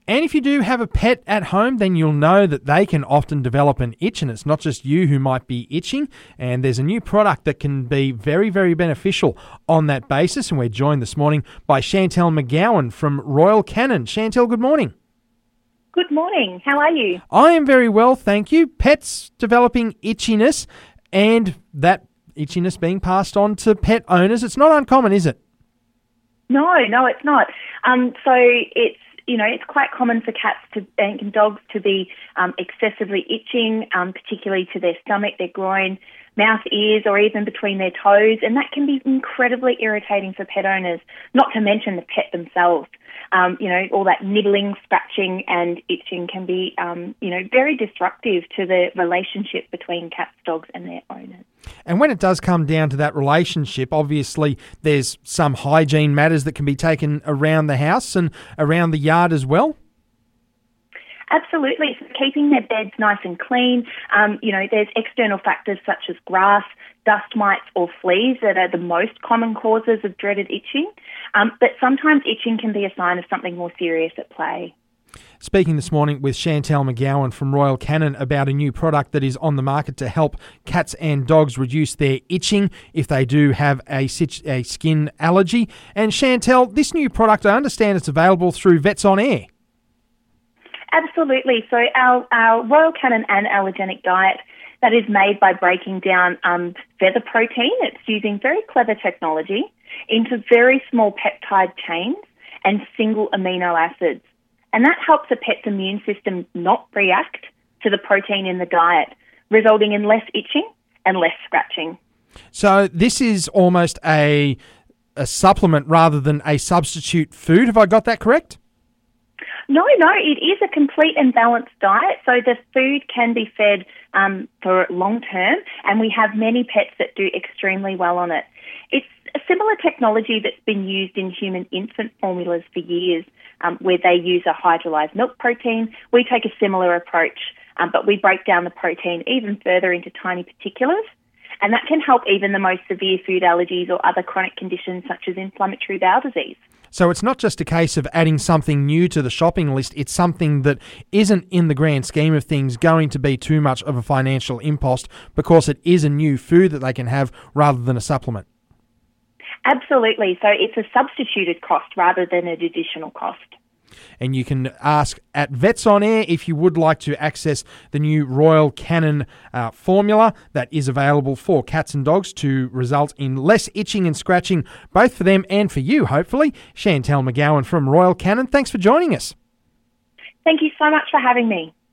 And if you do have a pet at home, then you'll know that they can often develop an itch, and it's not just you who might be itching. And there's a new product that can be very, very beneficial on that basis. And we're joined this morning by Chantel McGowan from Royal Canin. Chantel, good morning. Good morning. How are you? I am very well, thank you. Pets developing itchiness, and that itchiness being passed on to pet owners. It's not uncommon, is it? No, it's not. So it's quite common for cats and dogs to be excessively itching, particularly to their stomach, their groin, mouth, ears, or even between their toes, and that can be incredibly irritating for pet owners, not to mention the pet themselves. All that nibbling, scratching and itching can be, very disruptive to the relationship between cats, dogs and their owners. And when it does come down to that relationship, obviously there's some hygiene matters that can be taken around the house and around the yard as well. Absolutely. So keeping their beds nice and clean. There's external factors such as grass, dust mites or fleas that are the most common causes of dreaded itching. But sometimes itching can be a sign of something more serious at play. Speaking this morning with Chantel McGowan from Royal Canin about a new product that is on the market to help cats and dogs reduce their itching if they do have a skin allergy. And Chantel, this new product, I understand it's available through Vets on Air. Absolutely. So our Royal Canin Allergenic diet, that is made by breaking down feather protein. It's using very clever technology into very small peptide chains and single amino acids. And that helps a pet's immune system not react to the protein in the diet, resulting in less itching and less scratching. So this is almost a supplement rather than a substitute food. Have I got that correct? No, it is a complete and balanced diet. So the food can be fed for long term, and we have many pets that do extremely well on it. It's a similar technology that's been used in human infant formulas for years, where they use a hydrolyzed milk protein. We take a similar approach, but we break down the protein even further into tiny particulars, and that can help even the most severe food allergies or other chronic conditions such as inflammatory bowel disease. So it's not just a case of adding something new to the shopping list, it's something that isn't in the grand scheme of things going to be too much of a financial impost because it is a new food that they can have rather than a supplement. Absolutely. So it's a substituted cost rather than an additional cost. And you can ask at Vets on Air if you would like to access the new Royal Canin formula that is available for cats and dogs to result in less itching and scratching, both for them and for you, hopefully. Chantel McGowan from Royal Canin, thanks for joining us. Thank you so much for having me.